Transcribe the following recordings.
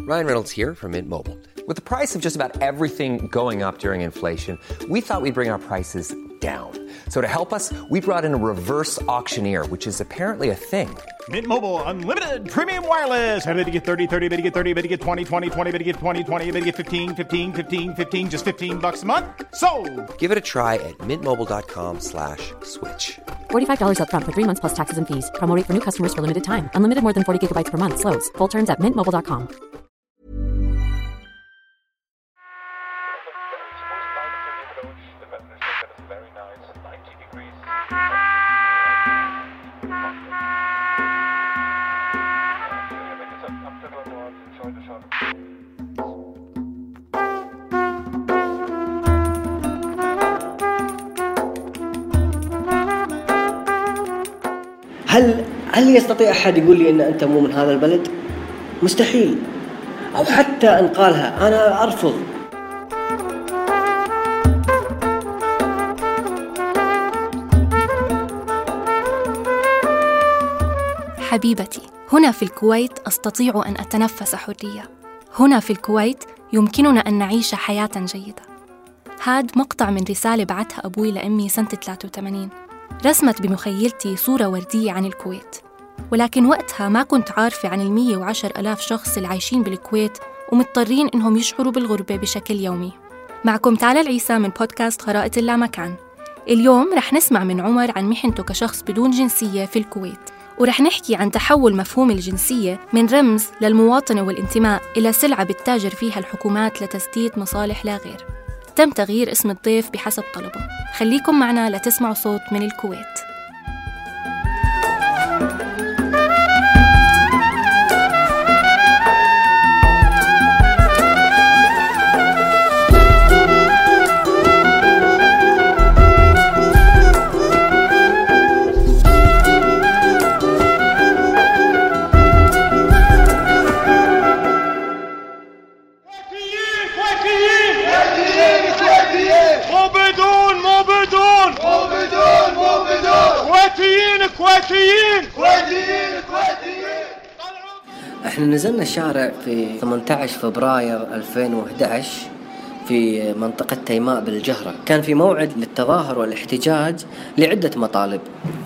Ryan Reynolds here from Mint Mobile. With the price of just about everything going up during inflation, we thought we'd bring our prices down. So to help us, we brought in a reverse auctioneer, which is apparently a thing. Mint Mobile Unlimited Premium Wireless. How to get 30, 30, bit to get 30, bit to get 20, 20, 20, bit to get 20, 20, bit to get 15, 15, 15, 15, just $15 a month? Sold! Give it a try at mintmobile.com/switch. $45 up front for 3 months plus taxes and fees. Promo rate for new customers for limited time. Unlimited more than 40 gigabytes per month. Slows full terms at mintmobile.com. هل يستطيع أحد يقول لي إن أنت مو من هذا البلد؟ مستحيل. أو حتى أن قالها أنا أرفض. حبيبتي، هنا في الكويت أستطيع أن أتنفس حرية. هنا في الكويت يمكننا أن نعيش حياة جيدة. هاد مقطع من رسالة بعتها أبوي لأمي سنة 83. رسمت بمخيلتي صورة وردية عن الكويت، ولكن وقتها ما كنت عارفة عن 110,000 شخص اللي عايشين بالكويت ومضطرين إنهم يشعروا بالغربة بشكل يومي. معكم تالا العيسى من بودكاست خرائط اللامكان. اليوم رح نسمع من عمر عن محنته كشخص بدون جنسية في الكويت، ورح نحكي عن تحول مفهوم الجنسية من رمز للمواطنة والانتماء إلى سلعة بتتاجر فيها الحكومات لتسديد مصالح لا غير. تم تغيير اسم الضيف بحسب طلبه. خليكم معنا لتسمعوا صوت من الكويت. احنا نزلنا الشارع في 18 فبراير 2011 في منطقة تيماء بالجهرة. كان في موعد للتظاهر والاحتجاج لعدة مطالب.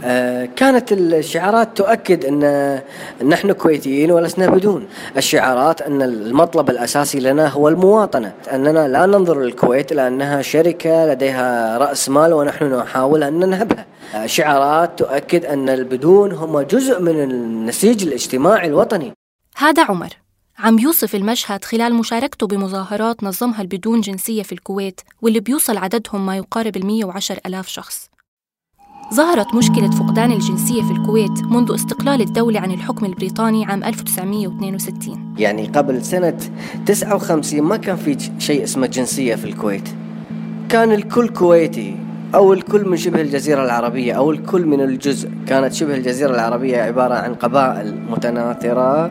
كانت الشعارات تؤكد أن نحن كويتيين ولسنا بدون. الشعارات أن المطلب الأساسي لنا هو المواطنة، أننا لا ننظر للكويت لأنها شركة لديها رأس مال ونحن نحاول أن ننهبها. شعارات تؤكد أن البدون هم جزء من النسيج الاجتماعي الوطني. هذا عمر عم يوصف المشهد خلال مشاركته بمظاهرات نظمها البدون جنسية في الكويت، واللي بيوصل عددهم ما يقارب 110,000 شخص. ظهرت مشكلة فقدان الجنسية في الكويت منذ استقلال الدولة عن الحكم البريطاني عام 1962. يعني قبل سنة 59 ما كان في شيء اسمه جنسية في الكويت. كان الكل كويتي أو الكل من شبه الجزيرة العربية أو الكل من الجزء. كانت شبه الجزيرة العربية عبارة عن قبائل متناثرة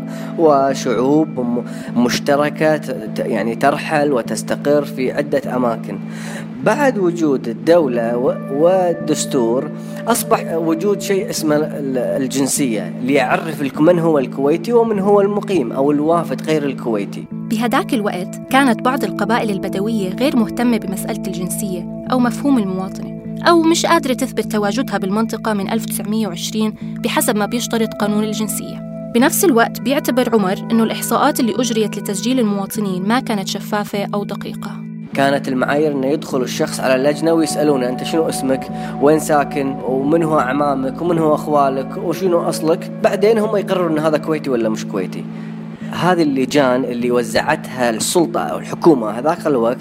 وشعوب مشتركة يعني ترحل وتستقر في عدة أماكن. بعد وجود الدولة والدستور أصبح وجود شيء اسمه الجنسية ليعرف من هو الكويتي ومن هو المقيم أو الوافد غير الكويتي. بهداك الوقت كانت بعض القبائل البدوية غير مهتمة بمسألة الجنسية أو مفهوم المواطنة، أو مش قادرة تثبت تواجدها بالمنطقة من 1920 بحسب ما بيشترط قانون الجنسية. بنفس الوقت بيعتبر عمر إنه الإحصاءات اللي أجريت لتسجيل المواطنين ما كانت شفافة أو دقيقة. كانت المعايير أن يدخل الشخص على اللجنة ويسألونه أنت شنو اسمك، وين ساكن، ومن هو أعمامك، ومن هو أخوالك، وشنو أصلك. بعدين هم يقرروا أن هذا كويتي ولا مش كويتي. هذه اللجان اللي وزعتها السلطة أو الحكومة هذاك الوقت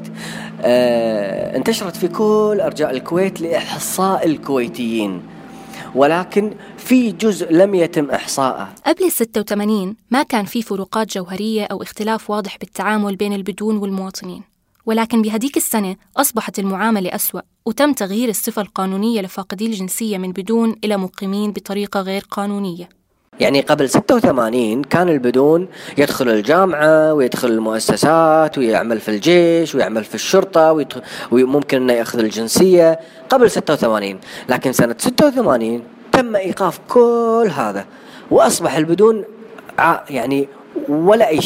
انتشرت في كل أرجاء الكويت لإحصاء الكويتيين، ولكن في جزء لم يتم إحصاءه. قبل 86 ما كان في فروقات جوهرية أو اختلاف واضح بالتعامل بين البدون والمواطنين، ولكن بهديك السنة أصبحت المعاملة أسوأ، وتم تغيير الصفة القانونية لفاقدي الجنسية من بدون إلى مقيمين بطريقة غير قانونية. يعني قبل 86 كان البدون يدخل الجامعة ويدخل المؤسسات ويعمل في الجيش ويعمل في الشرطة وممكن أنه يأخذ الجنسية قبل 86. لكن سنة 86 تم إيقاف كل هذا وأصبح البدون يعني ولا أي شيء.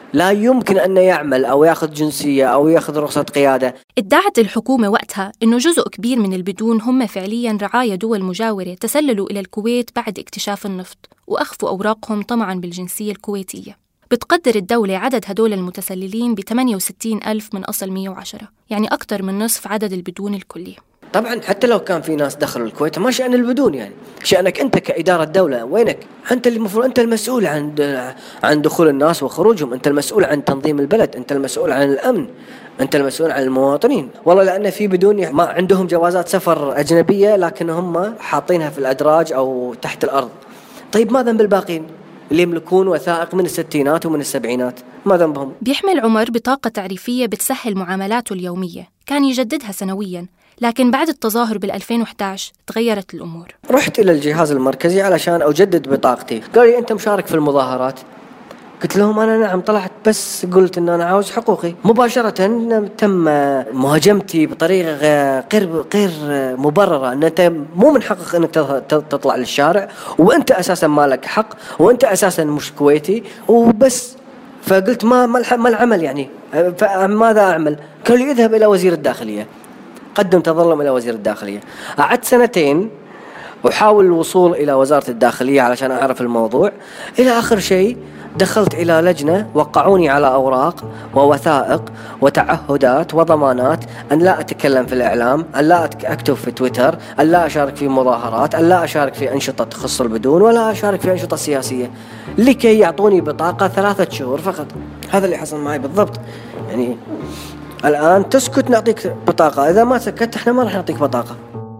لا يمكن أن يعمل أو يأخذ جنسية أو يأخذ رخصة قيادة. ادعت الحكومة وقتها إنه جزء كبير من البدون هم فعلياً رعايا دول مجاورة تسللوا إلى الكويت بعد اكتشاف النفط وأخفوا أوراقهم طمعاً بالجنسية الكويتية. بتقدر الدولة عدد هدول المتسللين ب68 ألف من أصل 110، يعني أكثر من نصف عدد البدون الكلي. طبعا حتى لو كان في ناس دخلوا الكويت ما شأن البدون، يعني شأنك أنت كإدارة دولة، وينك أنت اللي المفروض أنت المسؤول عن دخول الناس وخروجهم، أنت المسؤول عن تنظيم البلد، أنت المسؤول عن الأمن، أنت المسؤول عن المواطنين. والله لأن في بدون ما عندهم جوازات سفر أجنبية لكن هم حاطينها في الأدراج أو تحت الأرض. طيب ما ذنب الباقين اللي يملكون وثائق من الستينات ومن السبعينات؟ ما ذنبهم؟ بيحمل عمر بطاقة تعريفية بتسهل معاملاته اليومية، كان يجددها سنوياً، لكن بعد التظاهر بال2011 تغيرت الأمور. رحت إلى الجهاز المركزي علشان أجدد بطاقتي، قال لي أنت مشارك في المظاهرات؟ قلت لهم أنا نعم، طلعت بس قلت إن أنا عاوز حقوقي. مباشرة تم مهاجمتي بطريقة غير مبررة، أن أنت مو من حقك أنك تطلع للشارع، وأنت أساسا ما لك حق، وأنت أساسا مش كويتي وبس. فقلت ما العمل يعني، فماذا أعمل؟ قال لي اذهب إلى وزير الداخلية. قدم تظلم إلى وزير الداخلية، قعدت 2 سنين وحاول الوصول إلى وزارة الداخلية علشان أعرف الموضوع. إلى آخر شيء دخلت إلى لجنة، وقعوني على أوراق ووثائق وتعهدات وضمانات أن لا أتكلم في الإعلام، أن لا أكتب في تويتر، أن لا أشارك في مظاهرات، أن لا أشارك في أنشطة تخص البدون، ولا أشارك في أنشطة سياسية، لكي يعطوني بطاقة 3 شهور فقط. هذا اللي حصل معي بالضبط. يعني الآن تسكت نعطيك بطاقة، إذا ما سكت إحنا ما راح نعطيك بطاقة.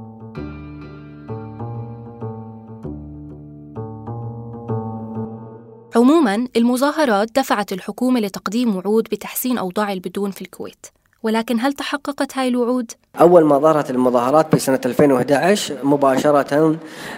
عموماً المظاهرات دفعت الحكومة لتقديم وعود بتحسين أوضاع البدون في الكويت، ولكن هل تحققت هاي الوعود؟ أول ما ظهرت المظاهرات بسنة 2011 مباشرة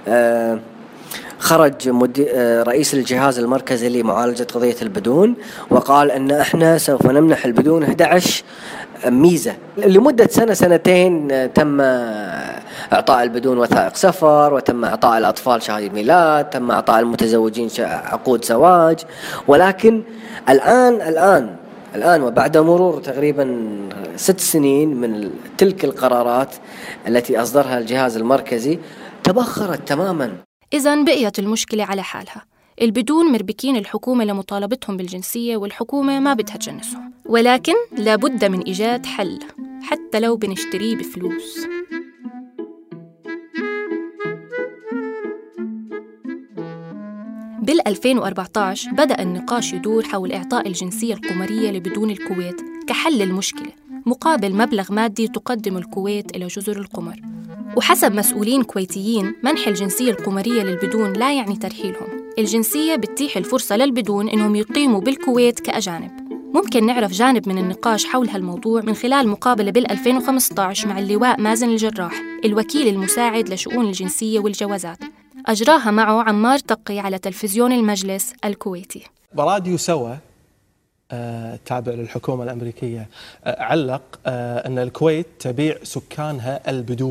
خرج رئيس الجهاز المركزي لمعالجة قضية البدون وقال أن احنا سوف نمنح البدون 11 ميزة. لمدة 2 تم إعطاء البدون وثائق سفر، وتم إعطاء الأطفال شهادة ميلاد، تم إعطاء المتزوجين عقود زواج. ولكن الآن وبعد مرور تقريبا 6 سنين من تلك القرارات التي أصدرها الجهاز المركزي تبخرت تماما. إذن بقيت المشكلة على حالها، البدون مربكين الحكومة لمطالبتهم بالجنسية، والحكومة ما بدها تجنسهم، ولكن لابد من إيجاد حل حتى لو بنشتريه بفلوس. بال2014 بدأ النقاش يدور حول إعطاء الجنسية القمرية لبدون الكويت كحل المشكلة مقابل مبلغ مادي تقدم الكويت إلى جزر القمر. وحسب مسؤولين كويتيين منح الجنسية القمرية للبدون لا يعني ترحيلهم، الجنسية بتتيح الفرصة للبدون إنهم يقيموا بالكويت كأجانب. ممكن نعرف جانب من النقاش حول هالموضوع من خلال مقابلة بال2015 مع اللواء مازن الجراح، الوكيل المساعد لشؤون الجنسية والجوازات، أجراها معه عمار تقي على تلفزيون المجلس الكويتي. براديو سوا تابع للحكومة الأمريكية علق أن الكويت تبيع سكانها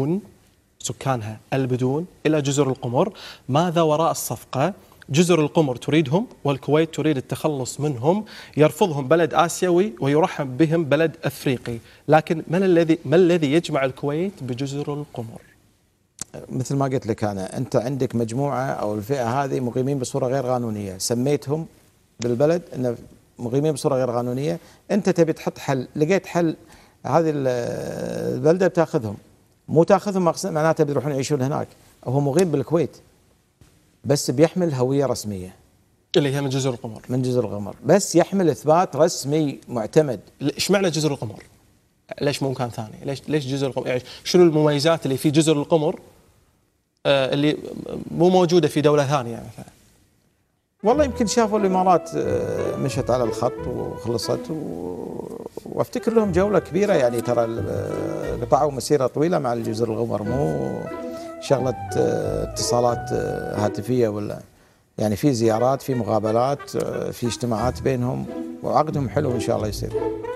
البدون إلى جزر القمر. ماذا وراء الصفقة؟ جزر القمر تريدهم والكويت تريد التخلص منهم، يرفضهم بلد آسيوي ويرحب بهم بلد أفريقي، لكن ما الذي يجمع الكويت بجزر القمر؟ مثل ما قلت لك أنت عندك مجموعة أو الفئة هذه مقيمين بصورة غير قانونية، سميتهم بالبلد أن مقيمين بصورة غير قانونية، أنت تبي تحط حل، لقيت حل، هذه البلدة بتاخذهم، مو تاخذهم معناته بيروحون يعيشون هناك. هو مقيم بالكويت بس بيحمل هوية رسمية اللي هي من جزر القمر، بس يحمل إثبات رسمي معتمد. إيش معنى جزر القمر؟ ليش مو مكان ثاني؟ ليش جزر القمر؟ يعني شنو المميزات اللي في جزر القمر اللي مو موجودة في دولة ثانية مثلا؟ والله يمكن شافوا الإمارات مشت على الخط وخلصت وافتكر لهم جولة كبيرة، يعني ترى قطعوا مسيرة طويلة مع الجزر القمر، مو شغلة اتصالات هاتفية ولا، يعني في زيارات، في مقابلات، في اجتماعات بينهم، وعقدهم حلو إن شاء الله يصير.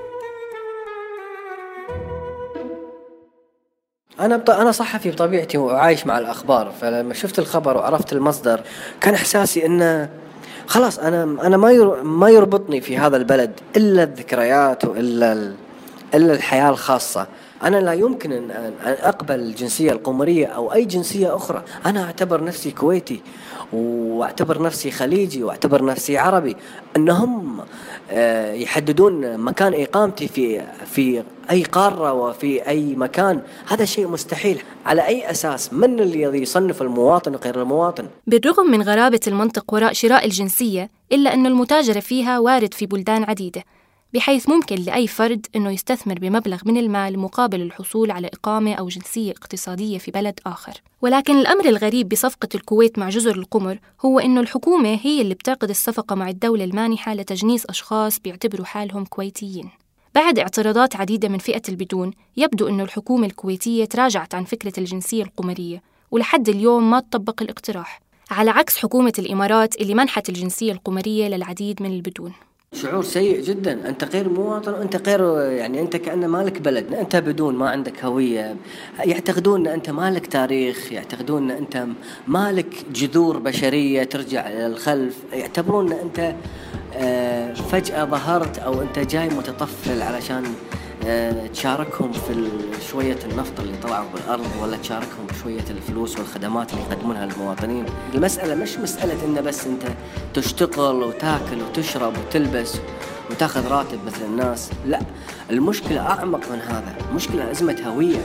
أنا صحفي بطبيعتي وعايش مع الأخبار، فلما شفت الخبر وعرفت المصدر كان إحساسي إنه خلاص أنا ما يربطني في هذا البلد إلا الذكريات وإلا الحياة الخاصة. أنا لا يمكن أن أقبل الجنسية القمرية أو أي جنسية أخرى. أنا أعتبر نفسي كويتي، واعتبر نفسي خليجي، واعتبر نفسي عربي. أنهم يحددون مكان إقامتي في أي قارة وفي أي مكان، هذا شيء مستحيل. على أي أساس؟ من الذي يصنف المواطن غير المواطن؟ بالرغم من غرابة المنطق وراء شراء الجنسية، إلا أن المتاجرة فيها وارد في بلدان عديدة، بحيث ممكن لأي فرد أنه يستثمر بمبلغ من المال مقابل الحصول على إقامة أو جنسية اقتصادية في بلد آخر. ولكن الأمر الغريب بصفقة الكويت مع جزر القمر هو أنه الحكومة هي اللي بتعقد الصفقة مع الدولة المانحة لتجنيس أشخاص بيعتبروا حالهم كويتيين. بعد اعتراضات عديدة من فئة البدون، يبدو أنه الحكومة الكويتية تراجعت عن فكرة الجنسية القمرية، ولحد اليوم ما تطبق الاقتراح، على عكس حكومة الإمارات اللي منحت الجنسية القمرية للعديد من البدون. شعور سيء جدا. أنت غير مواطن، أنت غير، يعني أنت كأنه مالك بلد، أنت بدون، ما عندك هوية. يعتقدون أن أنت مالك تاريخ، يعتقدون أن أنت مالك جذور بشرية ترجع للخلف، يعتبرون أن أنت فجأة ظهرت أو أنت جاي متطفل علشان تشاركهم في شوية النفط اللي طلعوا بالأرض، ولا تشاركهم بشوية الفلوس والخدمات اللي يقدمونها للمواطنين. المسألة مش مسألة إن بس أنت تشتغل وتاكل وتشرب وتلبس وتاخذ راتب مثل الناس، لا، المشكلة أعمق من هذا، مشكلة أزمة هوية.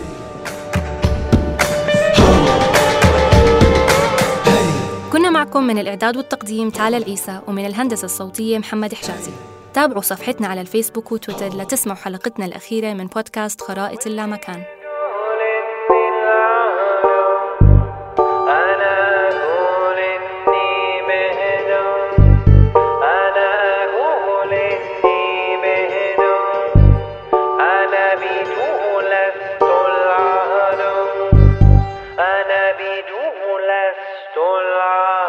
كنا معكم من الإعداد والتقديم تالا العيسى، ومن الهندسة الصوتية محمد حجازي. تابعوا صفحتنا على الفيسبوك وتويتر لتسمعوا حلقتنا الأخيرة من بودكاست خرائط اللامكان. أنا بدون لست العالم.